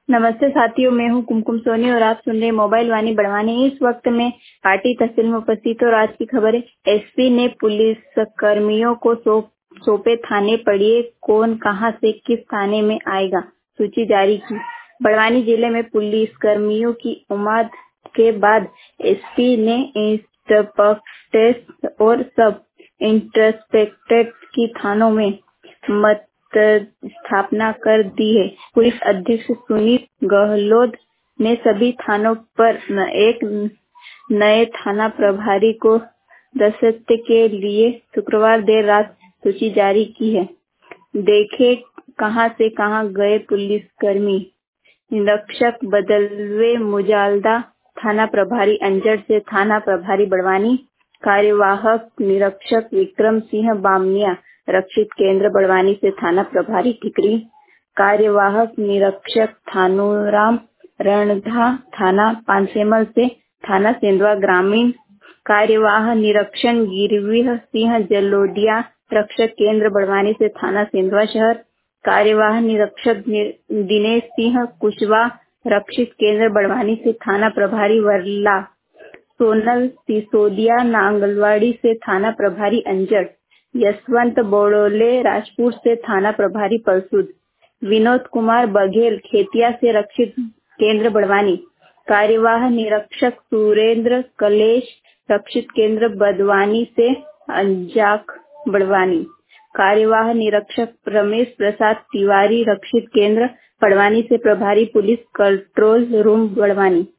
नमस्ते साथियों, मैं हूं कुमकुम सोनी और आप सुन रहे हैं मोबाइल वाणी बड़वानी। इस वक्त मैं पार्टी तहसील में उपस्थित और आज की खबरें। एसपी ने पुलिस कर्मियों को सौंपे थाने, पढ़िए कौन कहां से किस थाने में आएगा, सूची जारी की। बड़वानी जिले में पुलिस कर्मियों की उम्मीद के बाद एसपी ने इंस्पेक्टर और सब इंस्पेक्टर की थानों में मत स्थापना कर दी है। पुलिस अधीक्षक सुनील गहलोत ने सभी थानों पर एक नए थाना प्रभारी को दस्ते के लिए शुक्रवार देर रात सूची जारी की है। देखे कहां से कहां गए पुलिसकर्मी। निरीक्षक बदलवे मुजालदा थाना प्रभारी अंजड़ से थाना प्रभारी बड़वानी, कार्यवाहक निरीक्षक विक्रम सिंह बामनिया रक्षित केंद्र बड़वानी से थाना प्रभारी ठिकरी, कार्यवाहक निरीक्षक थानूराम रणधा थाना पांसेमल से थाना सेंधवा ग्रामीण, कार्यवाहक निरीक्षक गिरवीर सिंह जलोडिया रक्षक केंद्र बड़वानी से थाना सेंधवा शहर, कार्यवाहक निरीक्षक दिनेश सिंह कुशवाहा रक्षित केंद्र बड़वानी से थाना प्रभारी वर्ला, सोनल सिसोदिया नांगलवाड़ी से थाना प्रभारी अंजड़, यशवंत बोड़ोले राजपुर से थाना प्रभारी परसुद, विनोद कुमार बघेल खेतिया से रक्षित केंद्र बड़वानी, कार्यवाहक निरीक्षक सुरेंद्र कलेश रक्षित केंद्र बड़वानी से अंजाक बड़वानी, कार्यवाहक निरीक्षक रमेश प्रसाद तिवारी रक्षित केंद्र बड़वानी से प्रभारी पुलिस कंट्रोल रूम बड़वानी।